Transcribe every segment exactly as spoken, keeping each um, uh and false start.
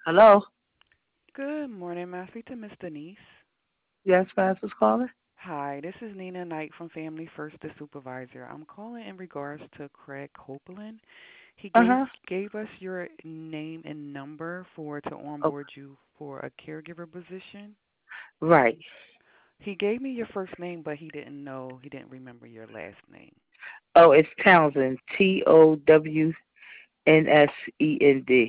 Hello? Good morning, may I speak to Miss Denise? Yes, Francis calling? Hi, this is Nina Knight from Family First, the supervisor. I'm calling in regards to Craig Copeland. He gave Uh-huh. gave us your name and number for to Oh, onboard you for a caregiver position. right. He gave me your first name, but he didn't know, he didn't remember your last name. Oh, it's Townsend. T O W N S E N D.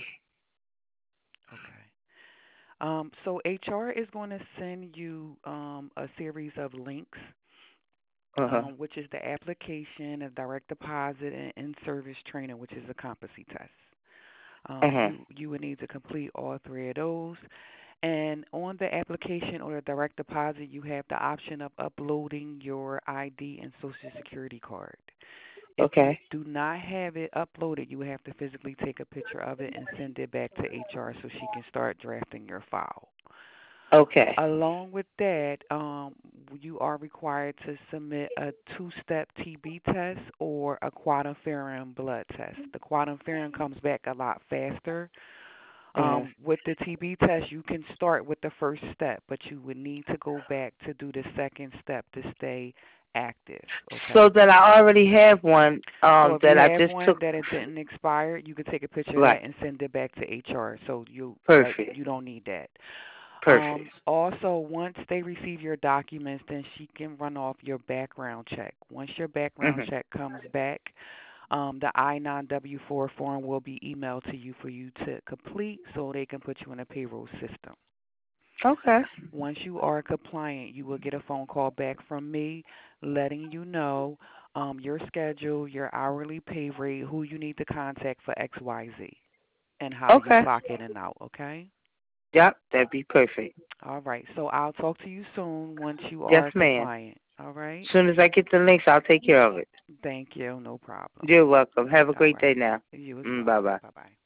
Okay. Um, so H R is going to send you um, a series of links, Uh-huh. um, which is the application, a direct deposit, and in-service training, which is a competency test. Um, Uh-huh. you you would need to complete all three of those. And on the application or the direct deposit, you have the option of uploading your I D and Social Security card. If you Okay. do not have it uploaded, you would have to physically take a picture of it and send it back to H R so she can start drafting your file. Okay. Along with that, um, you are required to submit a two-step T B test or a quantiferin blood test. The quantiferin comes back a lot faster. Uh-huh. Um, with the T B test, you can start with the first step, but you would need to go back to do the second step to stay active. So Okay. that I already have one So um if you that I have just one took. that it didn't expire, you can take a picture of Right. that and send it back to H R. So you that Perfect. you don't need that. Perfect. Um, also, once they receive your documents, then she can run off your background check. Once your background Mhm. check comes back, um, the I nine W four form will be emailed to you for you to complete so they can put you in a payroll system. Okay. Once you are compliant, you will get a phone call back from me letting you know um, your schedule, your hourly pay rate, who you need to contact for X Y Z, and how you Okay. clock in and out, okay? Yep, that'd be perfect. All right. So I'll talk to you soon once you Yes, are ma'am. compliant. All right. As soon as I get the links, I'll take care of it. Thank you. No problem. You're welcome. Have a All great day right. now. You as Mm, well. bye bye. Bye bye.